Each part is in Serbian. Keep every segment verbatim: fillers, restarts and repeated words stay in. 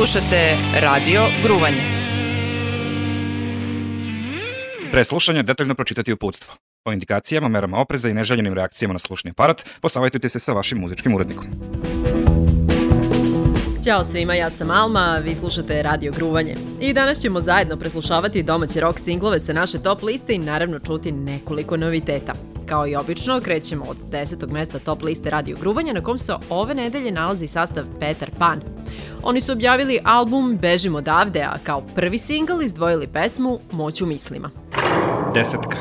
Slušate Radio Gruvanje. Pre slušanja detaljno pročitati uputstvo. O indikacijama, merama opreza i neželjenim reakcijama na slušni aparat posavajtujte se sa vašim muzičkim urednikom. Ćao svima, ja sam Alma, vi slušate Radio Gruvanje. I danas ćemo zajedno preslušavati domaće rock singlove sa naše top liste i naravno čuti nekoliko noviteta. Kao i obično, krećemo od desetog mesta top liste Radio Gruvanja na kom se ove nedelje nalazi sastav Petar Pan. Oni su objavili album Bežim odavde, a kao prvi singl izdvojili pesmu Moć u mislima. Desetka.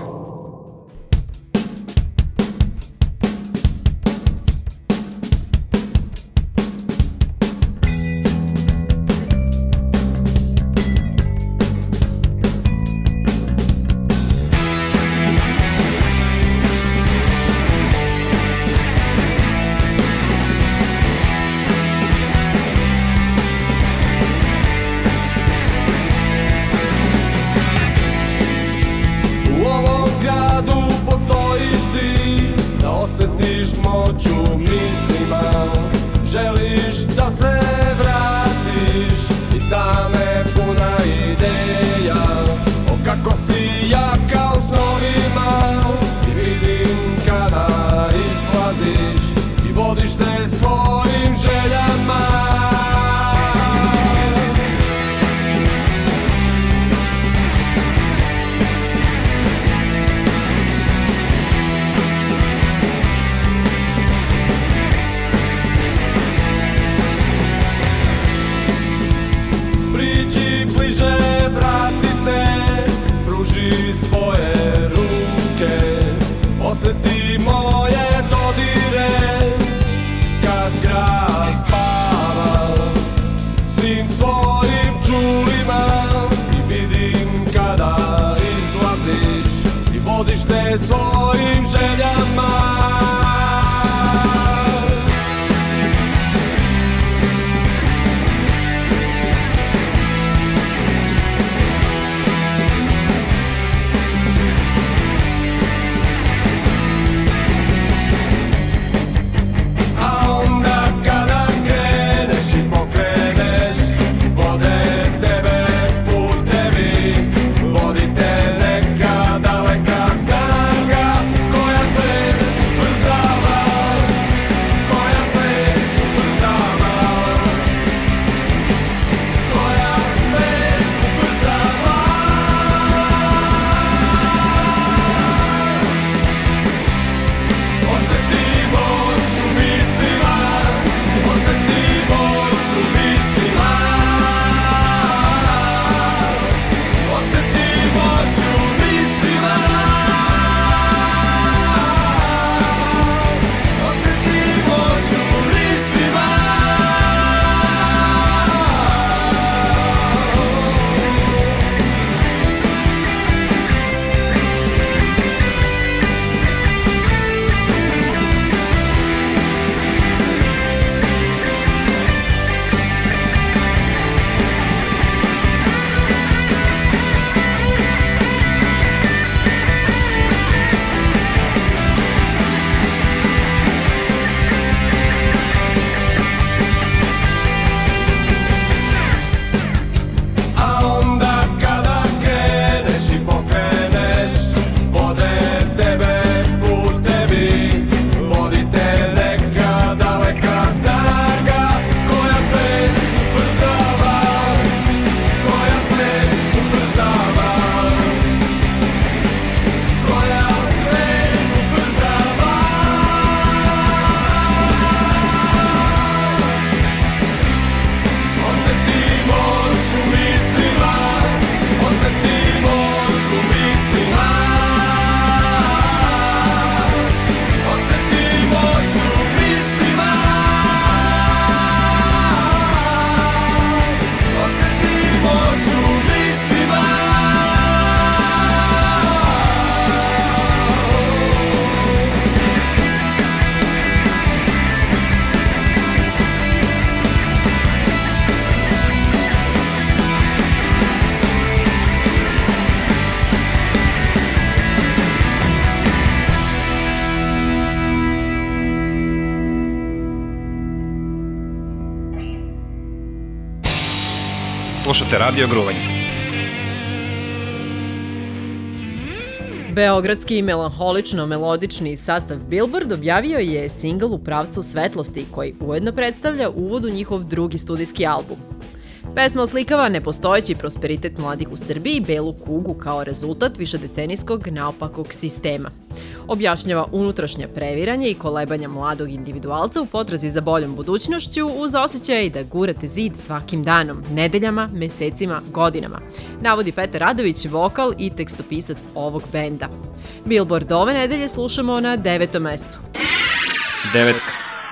Slušate Radio Gruvanje. Beogradski melanholično-melodični sastav Billboard objavio je singl U pravcu svetlosti, koji ujedno predstavlja uvod u njihov drugi studijski album. Pesma oslikava nepostojeći prosperitet mladih u Srbiji i belu kugu kao rezultat višedecenijskog naopakog sistema. Objašnjava unutrašnja previranja i kolebanja mladog individualca u potrazi za boljom budućnošću uz osjećaj da gurate zid svakim danom, nedeljama, mesecima, godinama, navodi Petar Radović, vokal i tekstopisac ovog benda. Billboard ove nedelje slušamo na devetom mestu. Devetka.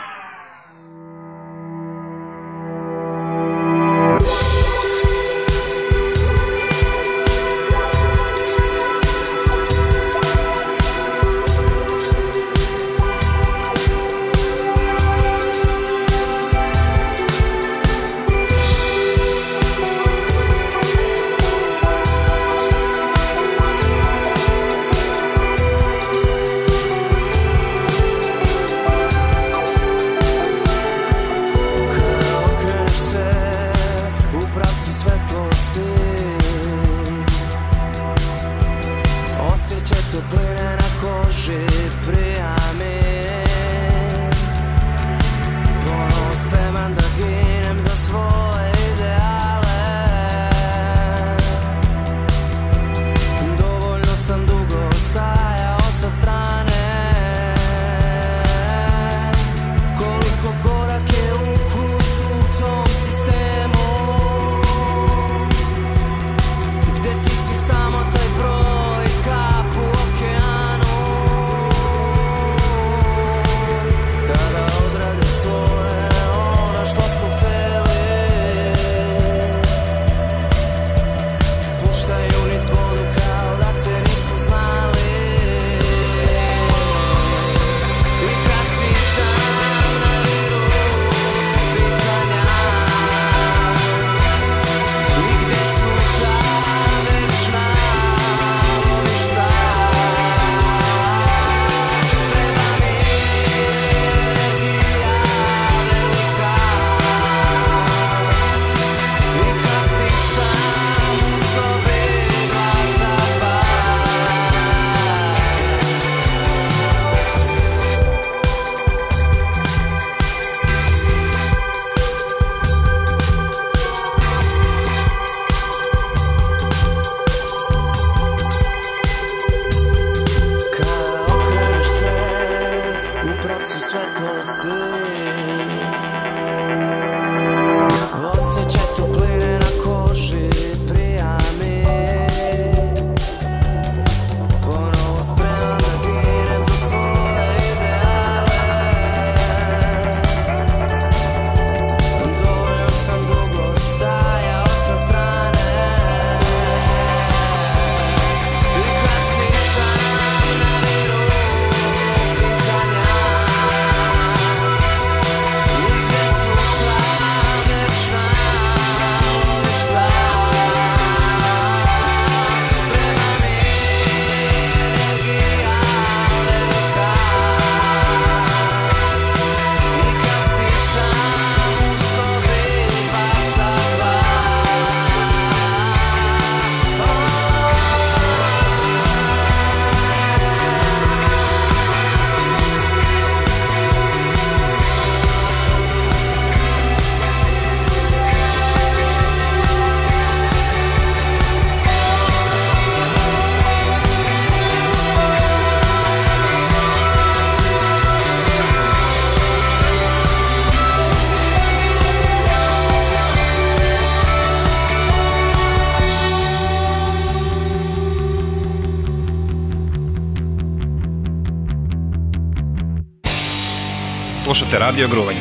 Slušate Radio Gruvanje.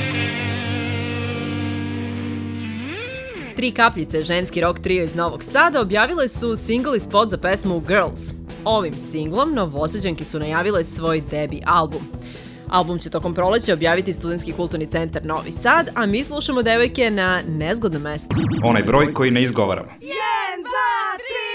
Tri kapljice, ženski rock trio iz Novog Sada, objavile su singl i spot za pesmu Girls. Ovim singlom Novosađanke su najavile svoj debi album. Album će tokom proleća objaviti Studentski kulturni centar Novi Sad, a mi slušamo devojke na nezgodnom mestu. Onaj broj koji ne izgovaramo. jedan, dva, tri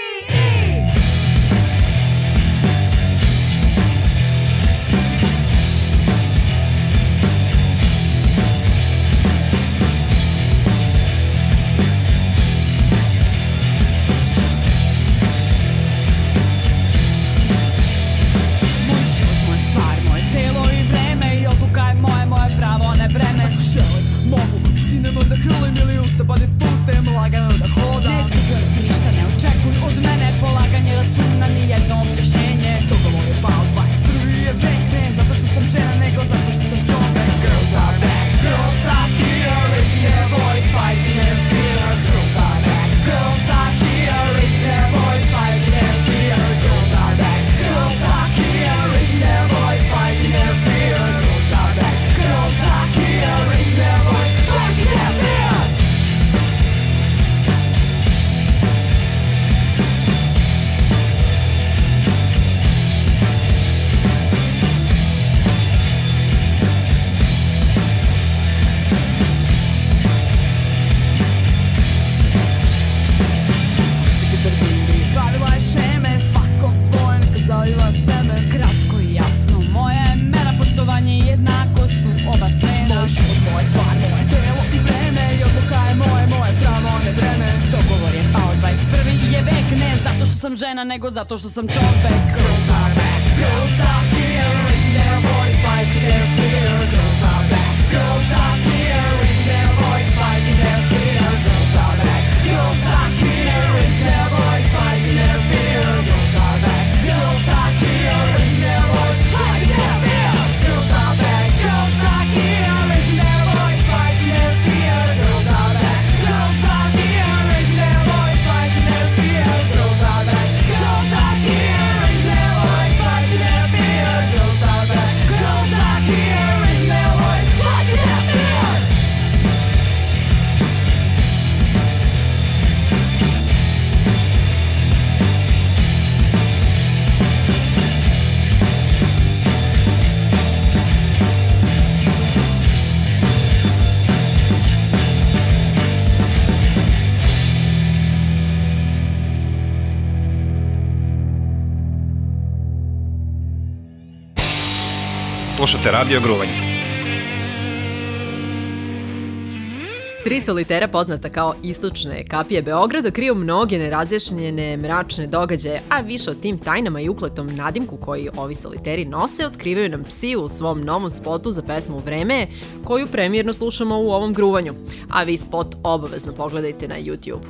i... listopadnim putem lagano da hodam. Ne dugujem ti ništa, ne očekuj od mene polaganje računa, ni jedno objašnjenje. Dogovor je pao, dvadeset prvi je vek, ne zato što sam žena, nego zato što sam čovek. Girls are back, girls are here, raising their voice, fighting their fear. Girls are back, girls are here, raising their voice, fighting their fear. Girls are back, girls are here, raising their voice, fighting their fear. Girls are back, girls are here, raising their voice, fighting their fear. Zaliva seme, kratko i jasno. Moja je mera poštovanje i jednakost u oba smena. Moj život, moje stvar, moje telo i vreme. I odluka je moje, moje pravo, ne vreme. Dogovor je pao, dvadeset prvi je vek. Ne zato što sam žena, nego zato što sam čovek. Girls are back, girls are here, raising their voice, fighting their fear. Girls are back, girls are here, raising their voice, fighting their fear. Girls are back, girls are here, raising their voice, fighting their fear. Girls are back, girls are here, raising their voice, fighting their fear. Girls are back, girls are here, raising their voice, fighting their fear. Girls are back, girls are here, raising their voice, fighting their fear. Girls are back, girls are here, raising their voice, fighting their fear. Girls are back, girls are here, raising their voice, fighting their fear. Slušate Radio Gruvanje. Tri solitera poznata kao istočne kapije Beograda kriju mnoge nerazjašnjene mračne događaje, a više o tim tajnama i ukletom nadimku koji ovi soliteri nose otkrivaju nam psi u svom novom spotu za pesmu Vreme, koju premijerno slušamo u ovom gruvanju. A vi spot obavezno pogledajte na YouTube.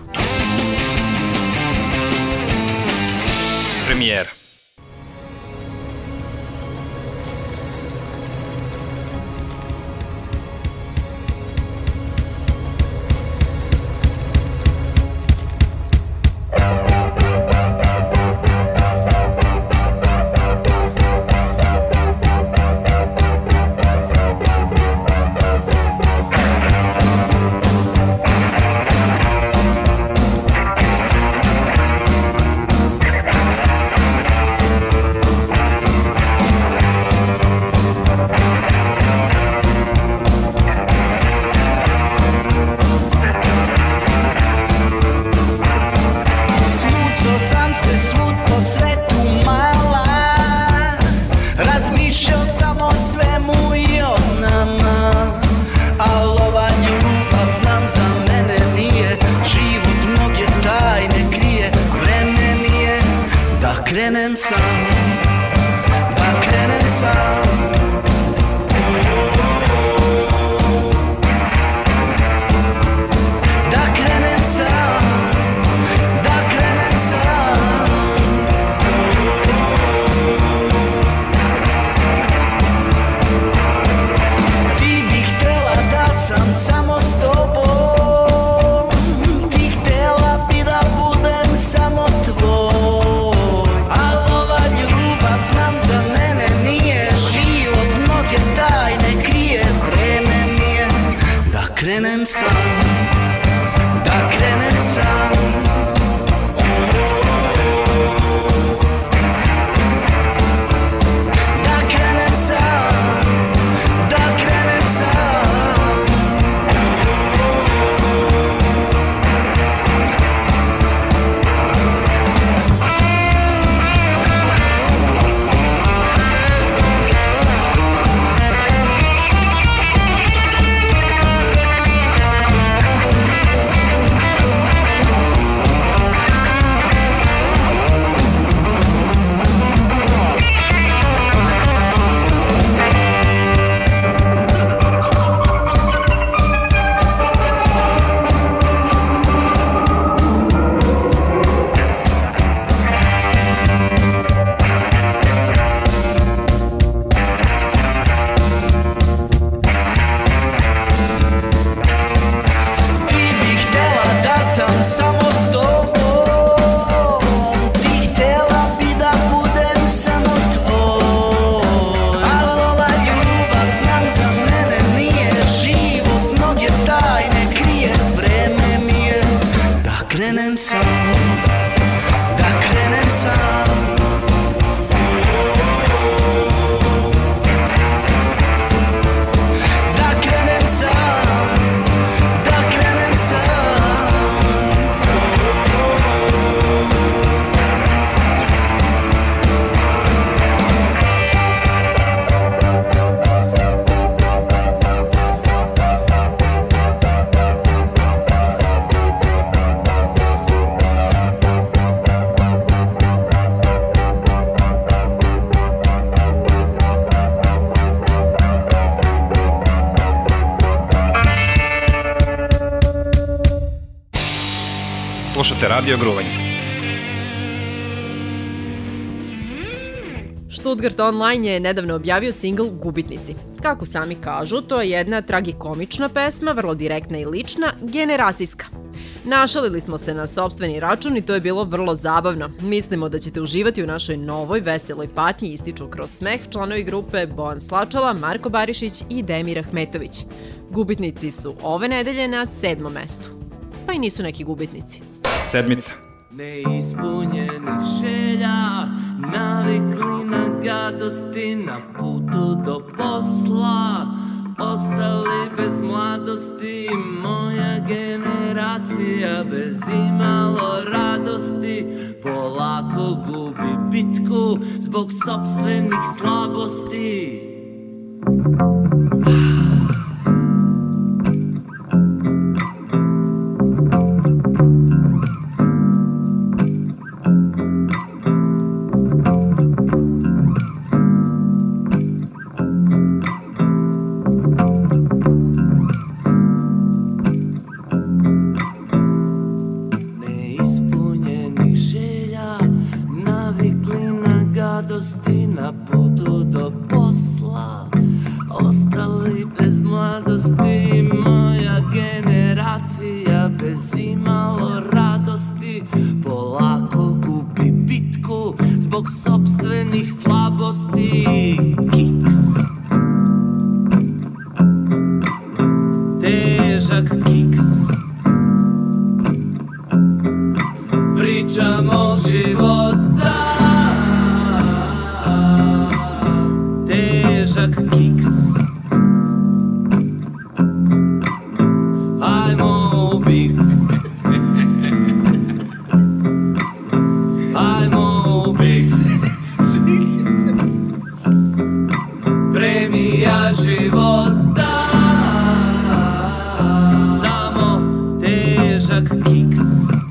Premijera. krenem sam, da krenem sam. Da krenem sam, da krenem sam. Ti bi htjela da sam samo s tobom, ti htjela bi da budem samo tvoj. Krenem sam, da krenem sam. Da krenem sam, da krenem sam. Slušate Radio Gruvanje. Stuttgart Online je nedavno objavio singl Gubitnici. Kako sami kažu, to je jedna tragikomična pesma, vrlo direktna i lična, generacijska. Našalili smo se na sopstveni račun i to je bilo vrlo zabavno. Mislimo da ćete uživati u našoj novoj veseloj patnji, ističu kroz smeh članovi grupe Bojan Slačala, Marko Barišić i Demir Ahmetović. Gubitnici su ove nedelje na sedmom mestu. Pa i nisu neki gubitnici. Sedmica. Neispunjenih želja, navikli na gadosti, na putu do posla, ostali bez mladosti, moja generacija bez imalo radosti, polako gubi bitku zbog sopstvenih slabosti. Na putu do posla, ostali bez mladosti, moja generacija bez imalo radosti, polako gubi bitku zbog sopstvenih slabosti. Kiks, težak kiks, pričamo života. Težak kiks, ajmo u biks, ajmo u biks, premija života, samo težak kiks.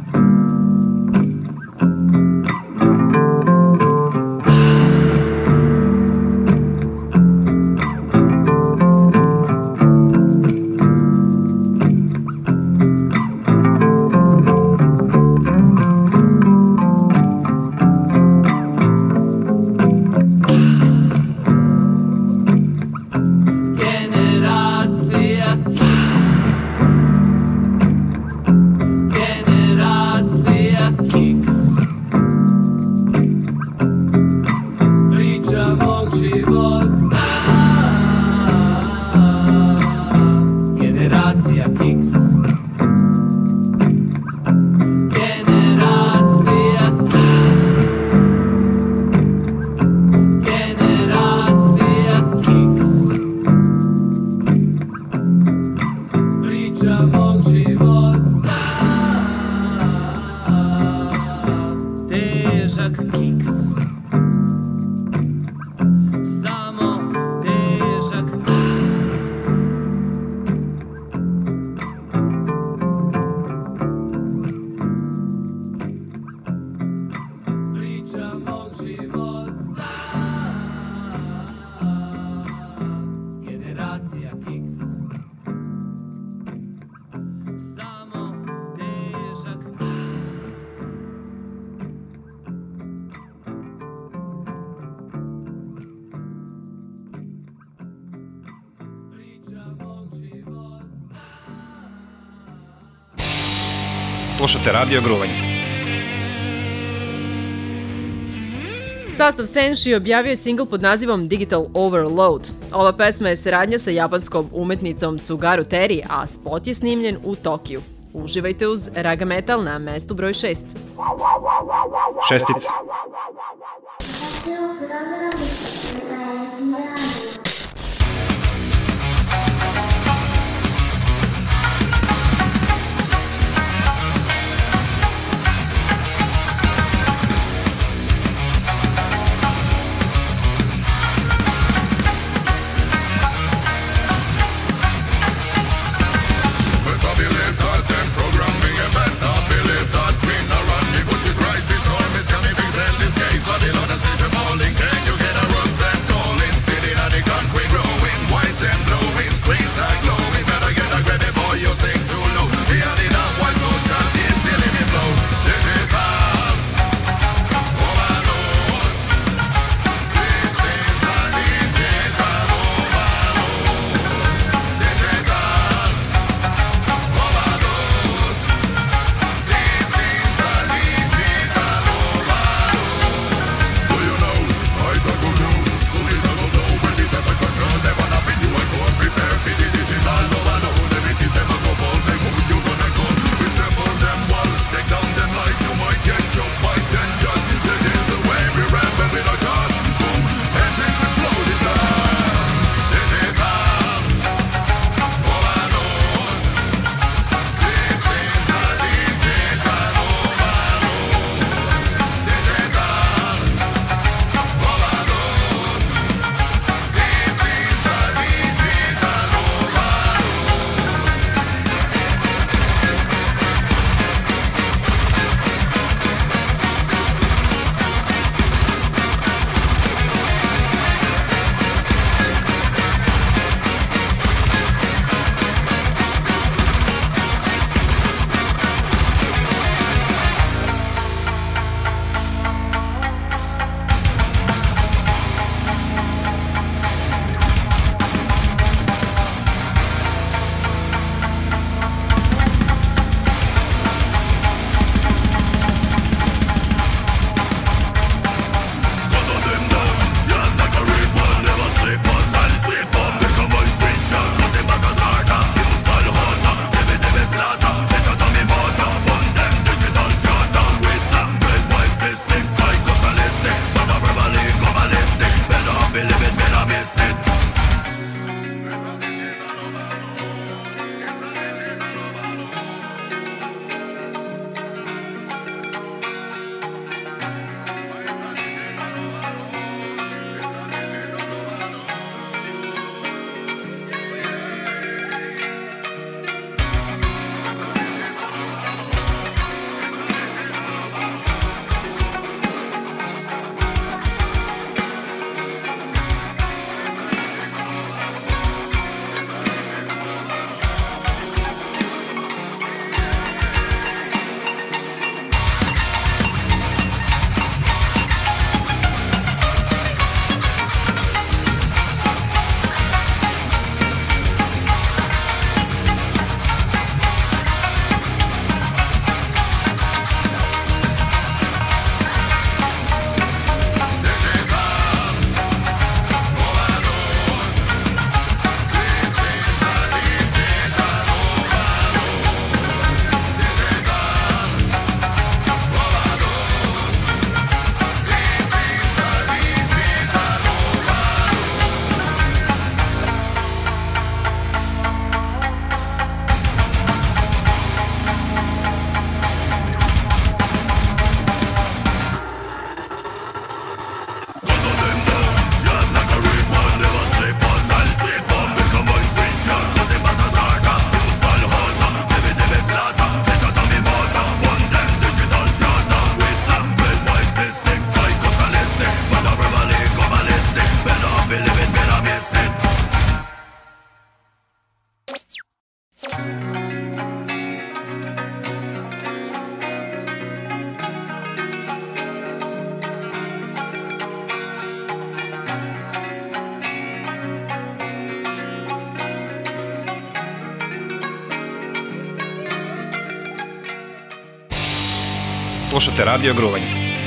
Slušate Radio Gruvanje. Sastav Senshi objavio je singl pod nazivom Digital Overload. Ova pesma je saradnja sa japanskom umetnicom Tsugaru Teri, a spot je snimljen u Tokiju. Uživajte uz Raga Metal na mestu broj šest. Šestica. Programming a better, believe that we not run the bullshit rise, this storm is coming, big Slušate Radio Gruvanje.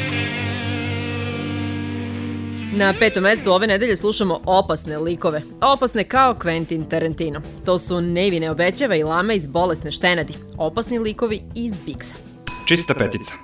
Na petom mestu ove nedelje slušamo opasne likove. Opasne kao Quentin Tarantino. To su Nevi Neobećava i Lama iz Bolesne štenadi. Opasni likovi iz Bigsa. Čista petica.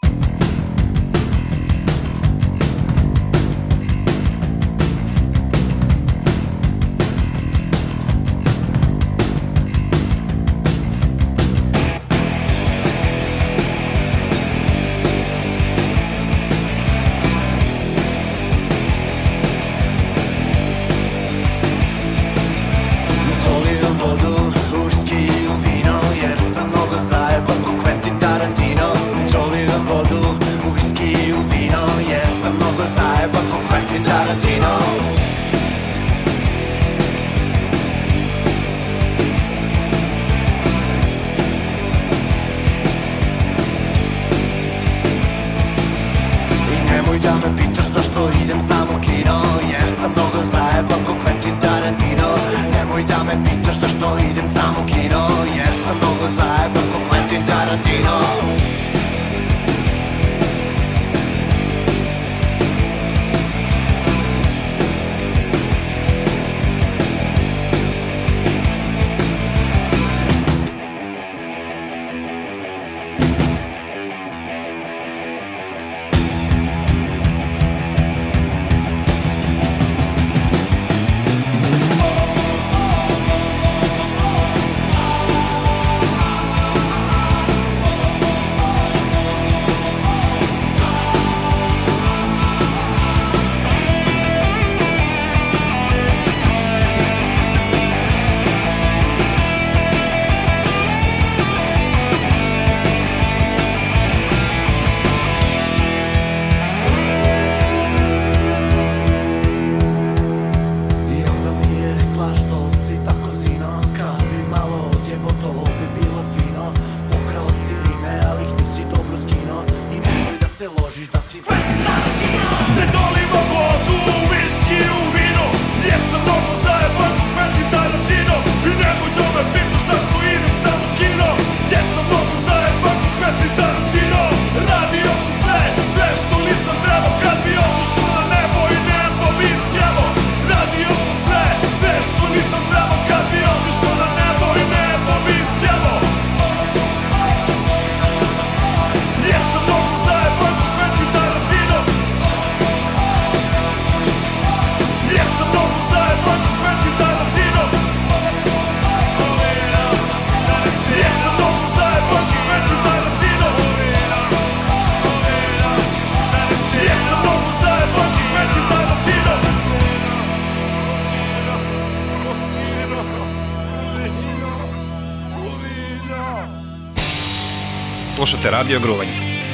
Slušate Radio Gruvanje.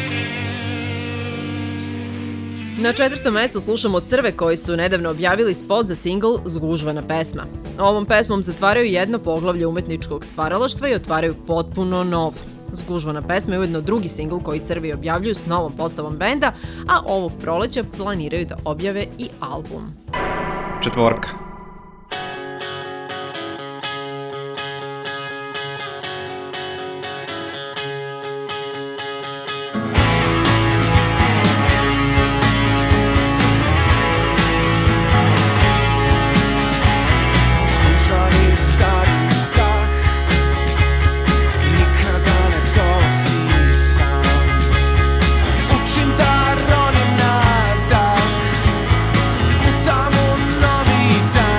Na četvrtom mestu slušamo Crve koji su nedavno objavili spot za singl Zgužvana pesma. Ovom pesmom zatvaraju jedno poglavlje umetničkog stvaralaštva i otvaraju potpuno novo. Zgužvana pesma je ujedno drugi singl koji Crvi objavljuju s novom postavom benda, a ovog proleća planiraju da objave i album. Četvorka. Učim da ronim na dah, putam u novi dan.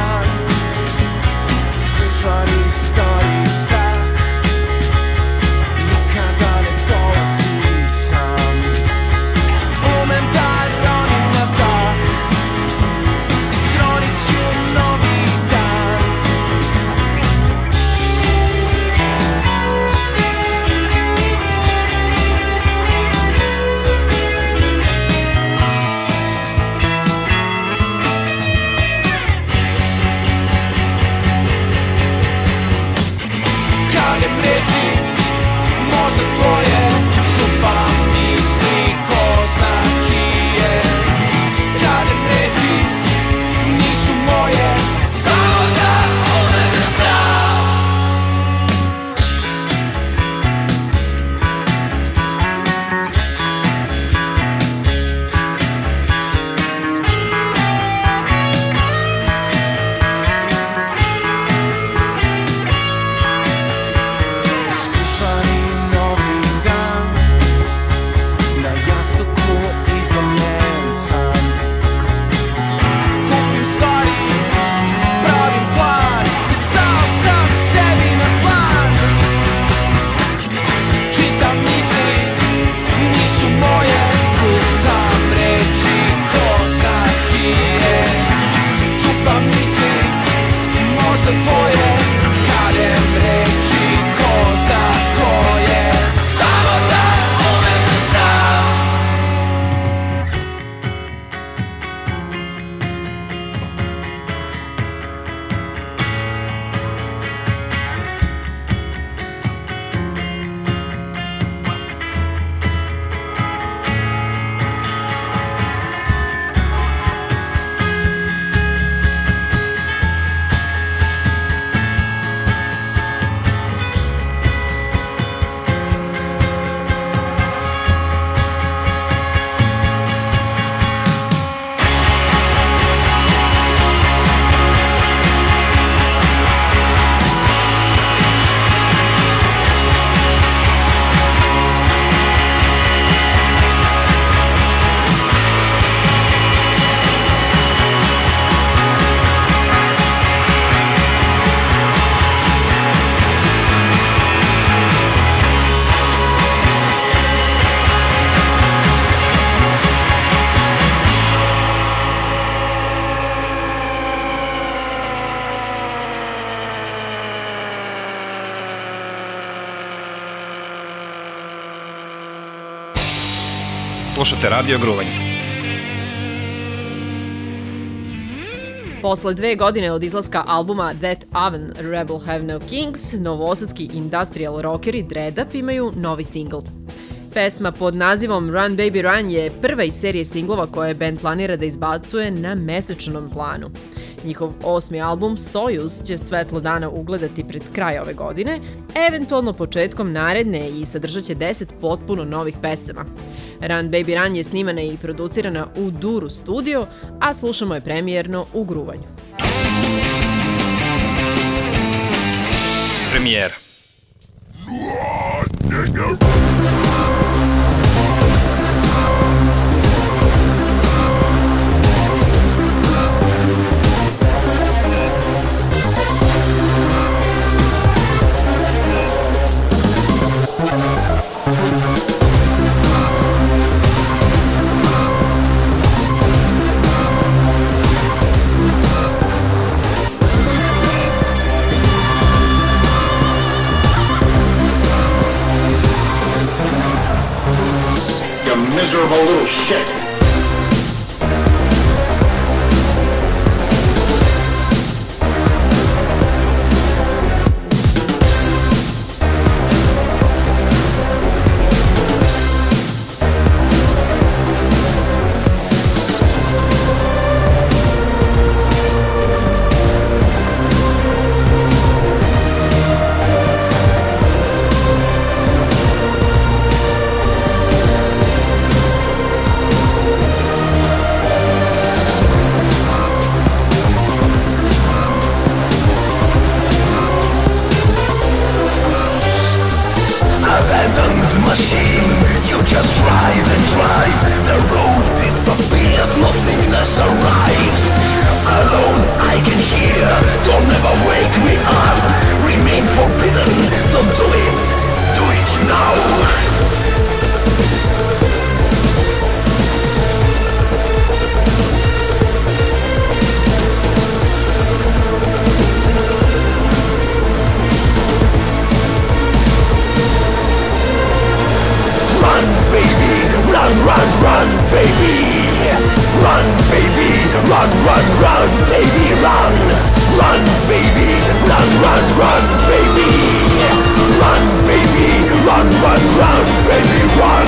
Slušate Radio Gruvanje. Posle dve godine od izlaska albuma That Oven Rebel Have No Kings, novosadski industrial rockeri Dread Up imaju novi singl. Pesma pod nazivom Run Baby Run je prva iz serije singlova koje band planira da izbacuje na mesečnom planu. Njihov osmi album Sojuz će svetlo dana ugledati pred kraj ove godine, eventualno početkom naredne i sadržat će deset potpuno novih pesama. Run Baby Run je snimana i producirana u Duru studio, a slušamo je premijerno u Gruvanju. Premijera. Miserable little shit. Machine, you just drive and drive. The road disappears, nothingness arrives. Alone I can hear, don't ever wake me up. Remain forbidden, don't do it, do it now. Run, baby, run, run, run, baby. Run, baby, run, run, run, baby, run. Run, baby, run, run, run, baby. Run, baby, run, run, run, baby, run.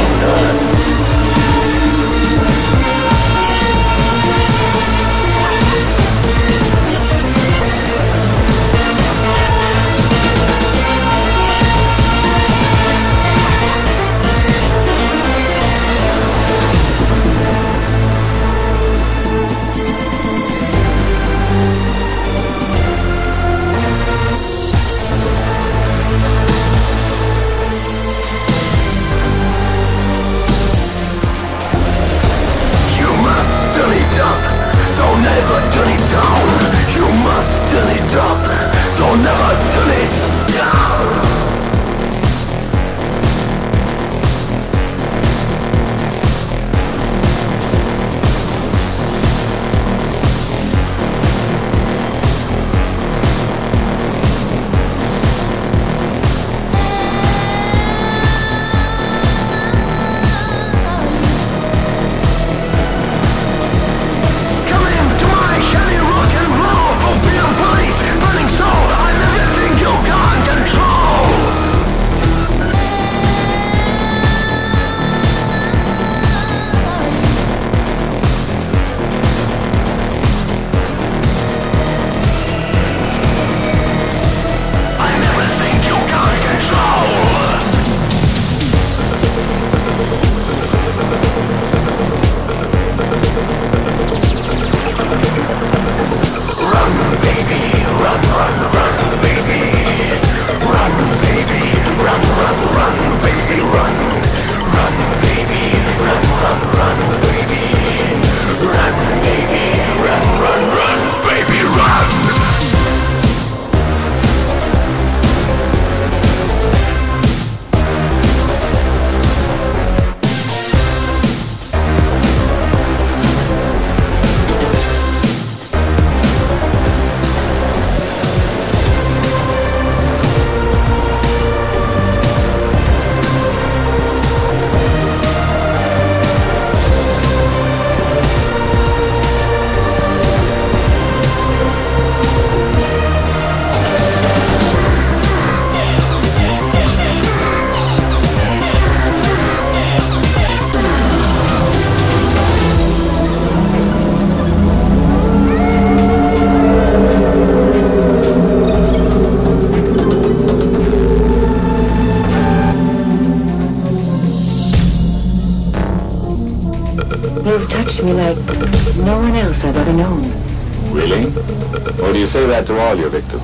You've touched me like no one else I've ever known. Really? Or do you say that to all your victims?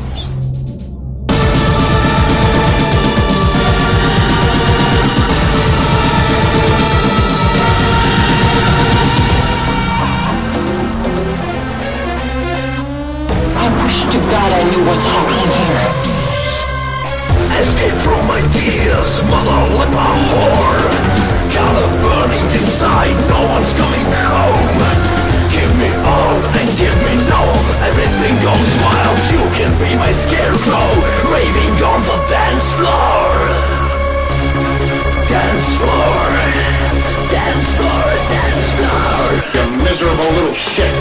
I wish to God I knew what's happening here. Escape from my tears, mother, like my whore. Color burning inside, no one's coming home. Give me all and give me no, everything goes wild. You can be my scarecrow, raving on the dance floor. Dance floor, dance floor, dance floor. You miserable little shit.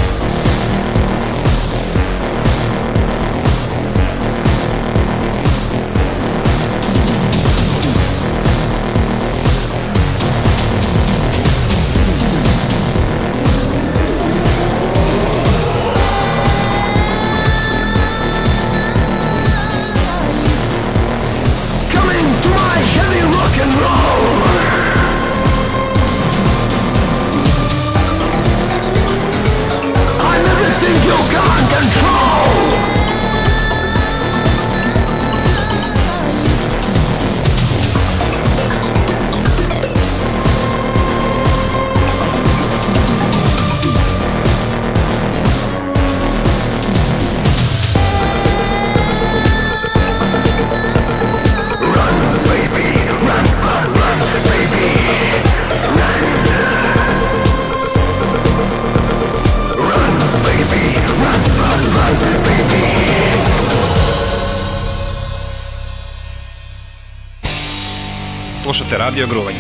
Slušate Radio Gruvanje.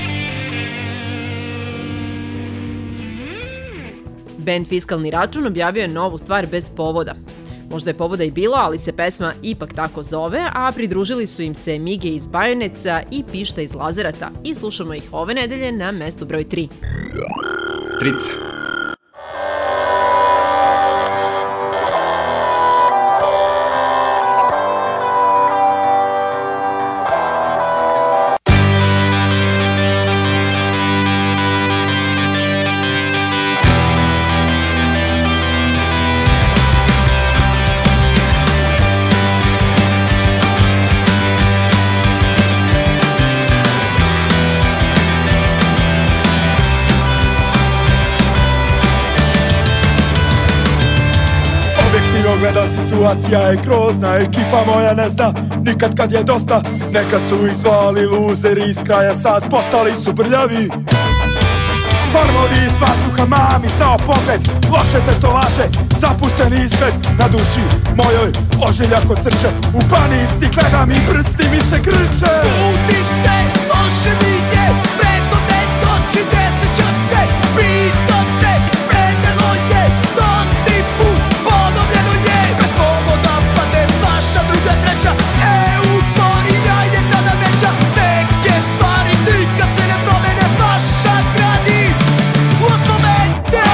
Band Fiskalni račun objavio je novu stvar bez povoda. Možda je povoda i bilo, ali se pesma ipak tako zove, a pridružili su im se Mige iz Bajoneca i Pišta iz Lazerata i slušamo ih ove nedelje na mestu broj tri. Trice. Gleda, situacija je grozna, ekipa moja ne zna nikad kad je dosta. Nekad su ih zvali luzeri, iz kraja sad postali su brljavi. Hormovi iz vazduha, mami, sao pogled, loše tetovaže, zapušten izgled. Na duši mojoj ožiljak od crče, u panici gledam i prsti mi se krče. Budim se, loše mi je, prethodne noći ne sećam se. Pitam se, predelo je, stoti put ponovljeno je. Bez povoda pade vaša druga treća, euforija je tada veća. Neke stvari nikad se ne promene, vaša gradi uspomene.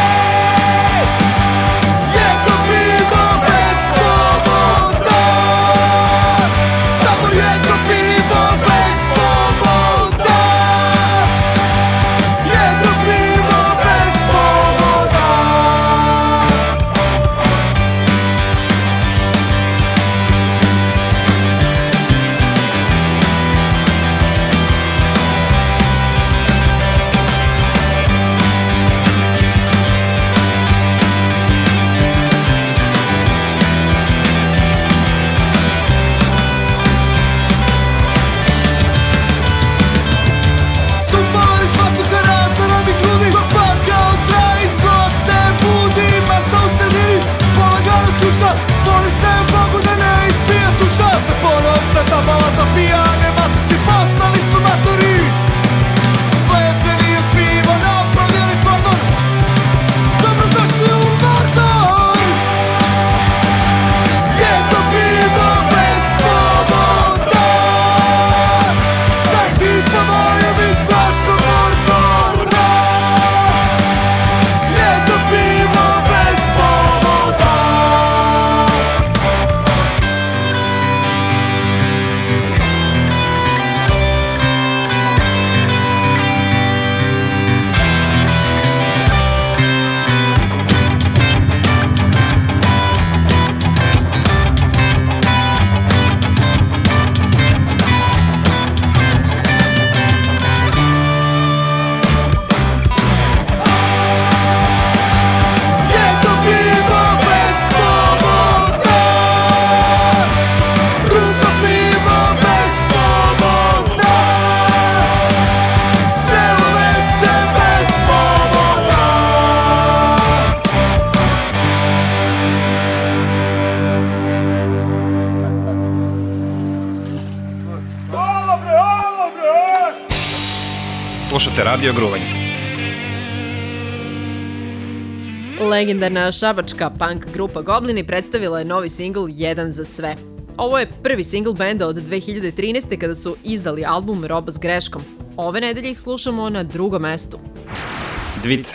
Jedno pivo bez povoda, samo jedno pivo bez povoda. Jedno pivo Slušate Radio Gruvanje. Legendarna šabačka punk grupa Goblini predstavila je novi singl Jedan za sve. Ovo je prvi singl benda od dve hiljade trinaeste. kada su izdali album Roba s greškom. Ove nedelje ih slušamo na drugom mestu. Dvica.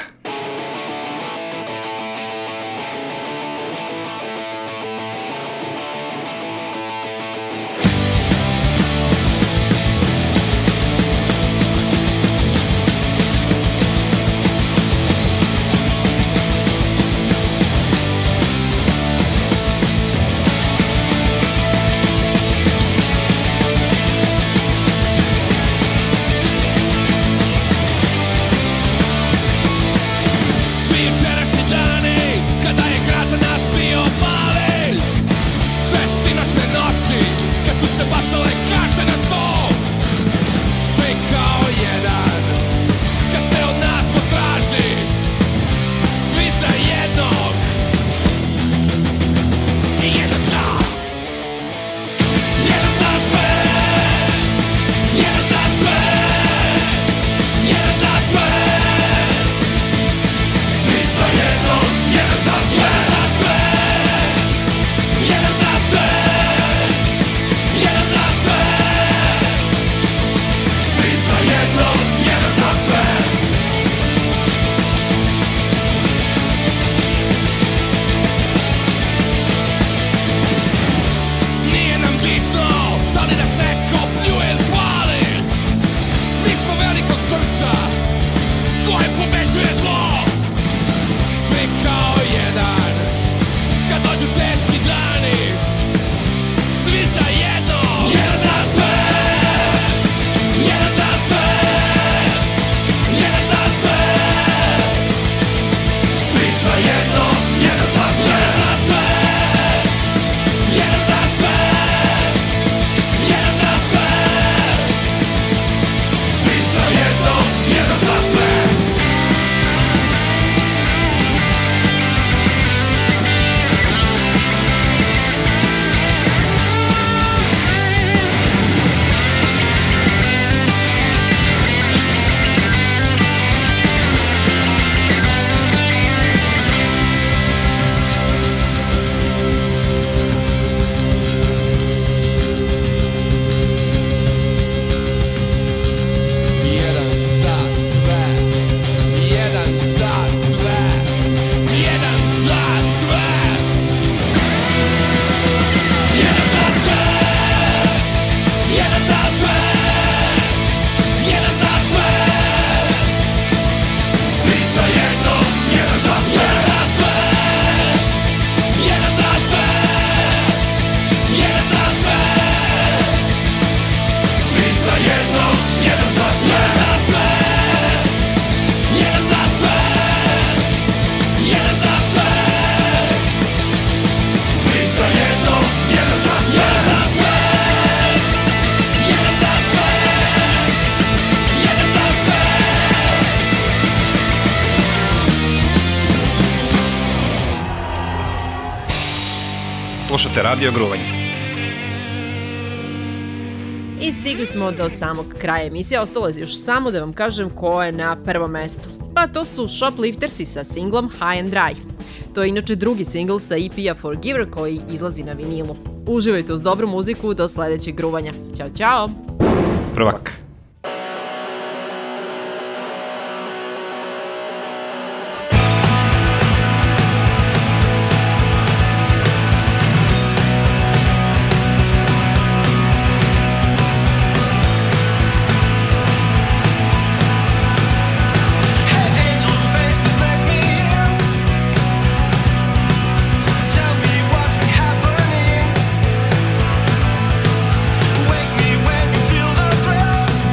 Slušate Radio Gruvanje. I stigli smo do samog kraja emisije. Ostalo je još samo da vam kažem ko je na prvom mestu. Pa to su Shopliftersi sa singlom High and Dry. To je inače drugi singl sa E P-a Forgiver koji izlazi na vinilu. Uživajte uz dobru muziku do sledećeg gruvanja. Ćao, ćao! Prvak. Wake me when you feel the thrill.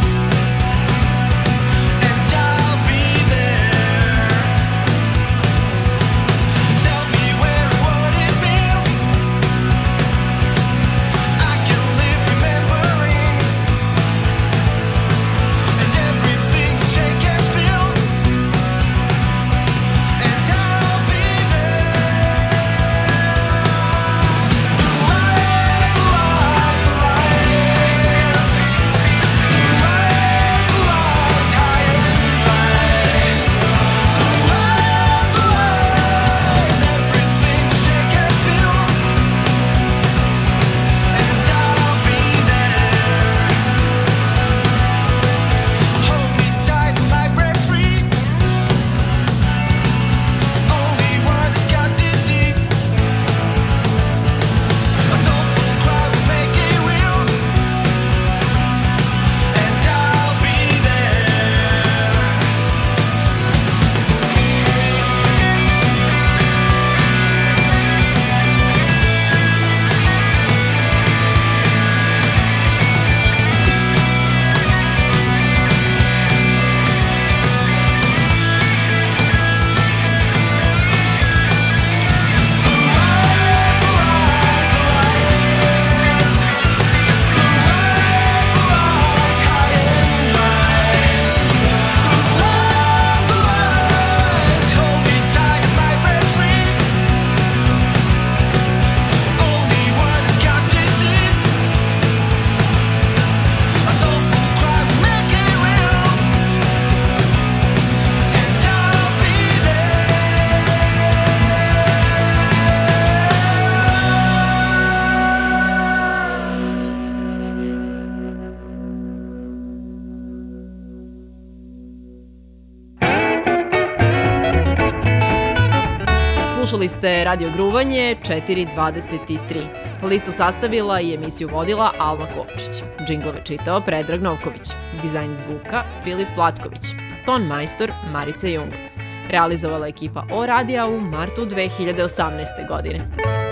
Slušali ste Radio Gruvanje četiri dvadeset tri. Listu sastavila i emisiju vodila Alma Kovčić. Džinglove čitao Predrag Novković. Dizajn zvuka Filip Vlatković. Ton majstor Marica Jung. Realizovala ekipa O Radija u martu dve hiljade osamnaeste godine.